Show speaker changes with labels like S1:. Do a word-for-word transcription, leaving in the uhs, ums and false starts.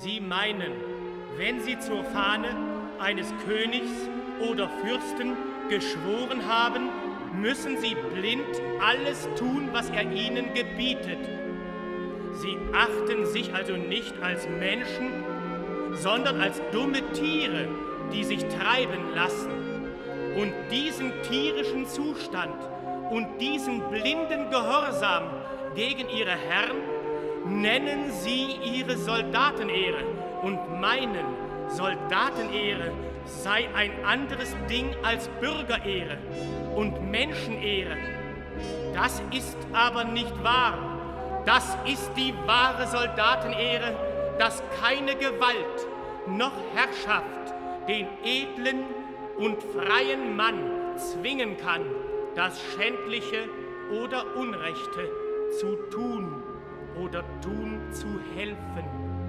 S1: Sie meinen, wenn Sie zur Fahne eines Königs oder Fürsten geschworen haben, müssen Sie blind alles tun, was er ihnen gebietet. Sie achten sich also nicht als Menschen, sondern als dumme Tiere, die sich treiben lassen. Und diesen tierischen Zustand und diesen blinden Gehorsam gegen ihre Herren nennen sie ihre Soldatenehre und meinen, Soldatenehre sei ein anderes Ding als Bürgerehre und Menschenehre. Das ist aber nicht wahr. Das ist die wahre Soldatenehre, dass keine Gewalt noch Herrschaft den edlen und freien Mann zwingen kann, das Schändliche oder Unrechte zu tun oder tun zu helfen.